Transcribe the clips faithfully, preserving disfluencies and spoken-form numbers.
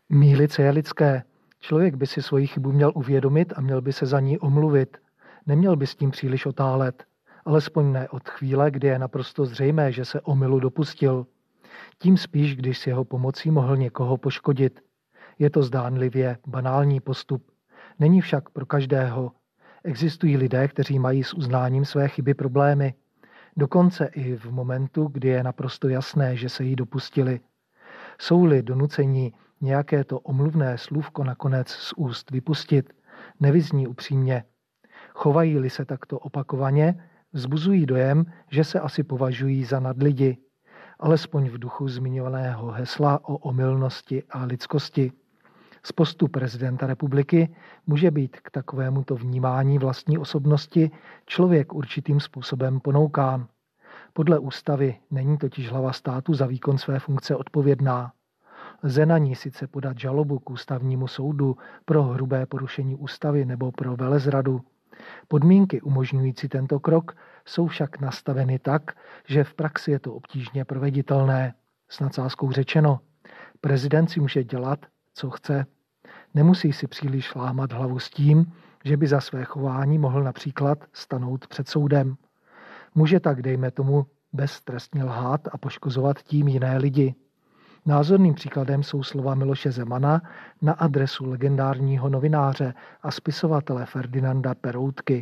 Mýlit se je lidské. Člověk by si svoji chybu měl uvědomit a měl by se za ní omluvit. Neměl by s tím příliš otálet. Alespoň ne od chvíle, kdy je naprosto zřejmé, že se omylu dopustil. Tím spíš, když s jeho pomocí mohl někoho poškodit. Je to zdánlivě banální postup. Není však pro každého. Existují lidé, kteří mají s uznáním své chyby problémy. Dokonce i v momentu, kdy je naprosto jasné, že se jí dopustili. Jsou-li donucení nějaké to omluvné slůvko nakonec z úst vypustit, nevyzní upřímně. Chovají-li se takto opakovaně, vzbuzují dojem, že se asi považují za nadlidi, alespoň v duchu zmiňovaného hesla o omylnosti a lidskosti. Z postu prezidenta republiky může být k takovémuto vnímání vlastní osobnosti člověk určitým způsobem ponoukán. Podle ústavy není totiž hlava státu za výkon své funkce odpovědná. Lze na ní sice podat žalobu k ústavnímu soudu pro hrubé porušení ústavy nebo pro velezradu. Podmínky umožňující tento krok jsou však nastaveny tak, že v praxi je to obtížně proveditelné. S nadsázkou řečeno, prezident si může dělat, co chce. Nemusí si příliš lámat hlavu s tím, že by za své chování mohl například stanout před soudem. Může tak, dejme tomu, beztrestně lhát a poškozovat tím jiné lidi. Názorným příkladem jsou slova Miloše Zemana na adresu legendárního novináře a spisovatele Ferdinanda Peroutky.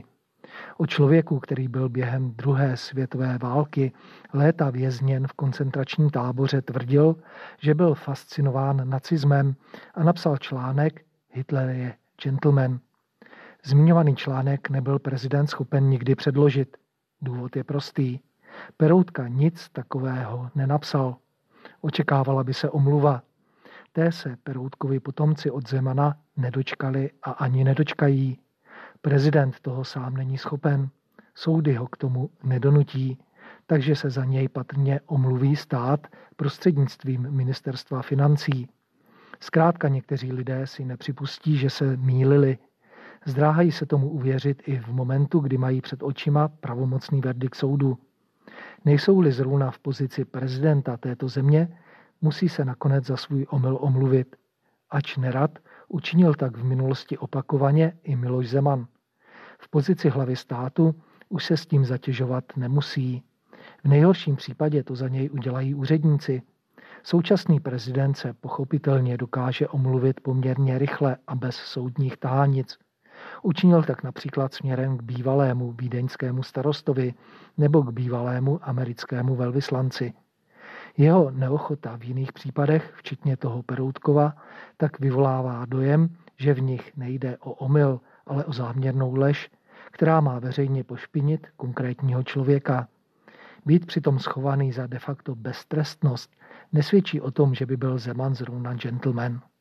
O člověku, který byl během druhé světové války léta vězněn v koncentračním táboře, tvrdil, že byl fascinován nacismem a napsal článek Hitler je gentleman. Zmiňovaný článek nebyl prezident schopen nikdy předložit. Důvod je prostý. Peroutka nic takového nenapsal. Očekávala by se omluva. Té se Peroutkovi potomci od Zemana nedočkali a ani nedočkají. Prezident toho sám není schopen. Soudy ho k tomu nedonutí, takže se za něj patrně omluví stát prostřednictvím ministerstva financí. Zkrátka někteří lidé si nepřipustí, že se mýlili. Zdráhají se tomu uvěřit i v momentu, kdy mají před očima pravomocný verdikt soudu. Nejsou-li zrovna v pozici prezidenta této země, musí se nakonec za svůj omyl omluvit. Ač nerad, učinil tak v minulosti opakovaně i Miloš Zeman. V pozici hlavy státu už se s tím zatěžovat nemusí. V nejhorším případě to za něj udělají úředníci. Současný prezident se pochopitelně dokáže omluvit poměrně rychle a bez soudních tahanic. Učinil tak například směrem k bývalému vídeňskému starostovi nebo k bývalému americkému velvyslanci. Jeho neochota v jiných případech, včetně toho Peroutkova, tak vyvolává dojem, že v nich nejde o omyl, ale o záměrnou lež, která má veřejně pošpinit konkrétního člověka. Být přitom schovaný za de facto beztrestnost nesvědčí o tom, že by byl Zeman zrovna gentleman.